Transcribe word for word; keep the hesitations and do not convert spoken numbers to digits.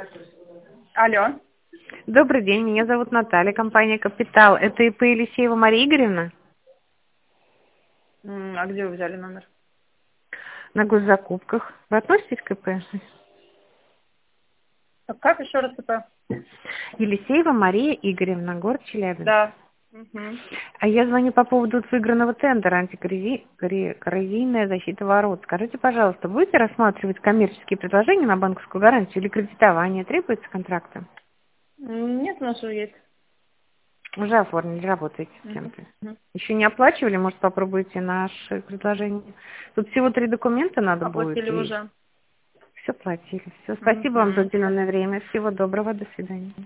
Алло. Добрый день, меня зовут Наталья, компания «Капитал». Это ИП Елисеева Мария Игоревна? М, А где вы взяли номер? На госзакупках. Вы относитесь к ИП? Так как еще раз это? Елисеева Мария Игоревна, город Челябинск. Да. Мгм. А я звоню по поводу вот выигранного тендера антикоррозийная защита ворот. Скажите, пожалуйста, будете рассматривать коммерческие предложения на банковскую гарантию или кредитование? Требуется контракта? М, Нет, у нас уже есть. Уже оформили, работаете с Мгм. кем-то. Мгм. Еще не оплачивали, может, попробуйте наше предложение. Тут всего три документа надо будет. Оплатили И уже. все платили. Все, спасибо вам за Мгм. уделенное время. Всего доброго, до свидания.